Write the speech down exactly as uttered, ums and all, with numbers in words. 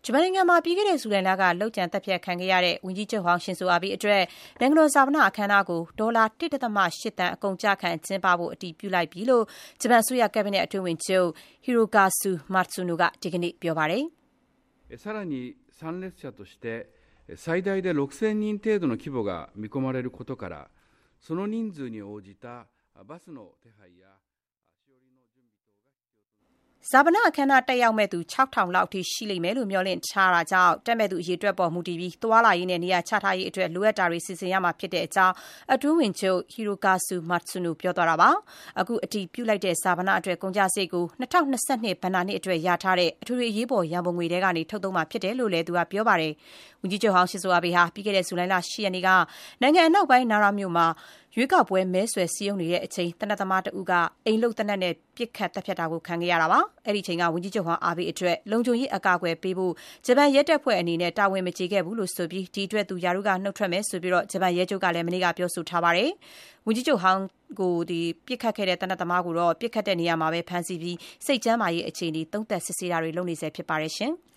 ဂျပန်နိုင်ငံမှာပြီးခဲ့တဲ့ဇူလိုင်လကလုပ်ကြံသတ်ဖြတ်ခံခဲ့ရတဲ့ဝန်ကြီးချုပ်ဟောင်းရှင်ဇိုအာဘေးအတွက်နိုင်ငံတော်ဈာပနအခမ်းအနားကိုဒေါ်လာ တစ်ဒသမ ရှစ် သန်းအကုန်အကျခံကျင်းပဖို့အတည်ပြုလိုက်ပြီလို့ဂျပန်အစိုးရကက်ဘိနက်အတွင်းဝန်ချုပ် Hirokazu Matsuno ကဒီကနေ့ပြောပါတယ် 「さらに参列者として最大でろくせんにん程度の規模が見込まれることからその人数に応じたバスの手配やဇာပနာအခမ်းအနားတက်ရောက်မဲ့သူ ခြောက်ထောင် လောက်အထိရှိလိမ့်မယ်လို့မျှော်လင့်ထားတာကြောင့်တက်မဲ့သူအရေအတွက်ပေါ်မူတည်ပြီးသွားလာရေးနဲ့နေရာချထားရေးအတွက်လိုအပ်တာတွေစီစဉ်ရမှာဖြစ်တဲ့အကြောင်းအတွင်းဝန်ချုပ် Hirokazu Matsuno ပြောသွားတာပါ။အခုအတည်ပြုလိုက်တဲ့ဇာပနာအတွက်ကုန်ကျစရိတ်ကို၂၀၂၂ဘဏ္ဍာနှစ်အတွက်ရထားတဲ့အထွေထွေအရေးပေါ်ရန်ပုံငွေထဲကနေထုတ်သုံးမှာဖြစ်တယ်လို့လည်းသူကပြောပါတယ်။ဝန်ကြီးချုပ်ဟောင်းရှင်ဇိုအာဘေးဟာပြီးခဲ့တဲ့ဇူလိုင်လ ၈ ရက်နေ့ကနိုင်ငံအနောက်ပိုင်းနာရာမြို့မှာရွေးကောက်ပွဲမဲဆွယ်စည်းရုံးနေတဲ့အချိန်သေနတ်သမားတဦးကအိမ်လုပ်သေနတ်နဲ့ပစ်ခတ်တပ်ဖြတ်တာကိုခံခဲ့ရတာပါ။အဲ့ဒီအချိန်ကဝန်ကြီးချုပ်ဟောင်းအာဘေးအတွက်လုံခြုံရေးအကာအကွယ်ပေးဖို့ဂျပန်ရဲတပ်ဖွဲ့အနေနဲ့တာဝန်မကျေခဲ့ဘူးလို့ဆိုပြီးဒီအတွက်သူယာရုကနှုတ်ထွက်မယ်ဆိုပြီးတော့ဂျပန်ရဲချုပ်ကလည်းမနေ့ကပြောဆိုထားပါတယ်။ဝန်ကြီးချုပ်ဟောင်းကိုဒီပစ်ခတ်ခဲ့တဲ့သေနတ်သမားကိုတော့ပစ်ခတ်တဲ့နေရာမှာပဲဖမ်းဆီးပြီးစိတ်ကျန်းမာရေးအခြေအနေသုံးသပ်စစ်ဆေးတာတွေလုပ်နေဆဲဖြစ်ပါတယ်ရှင်။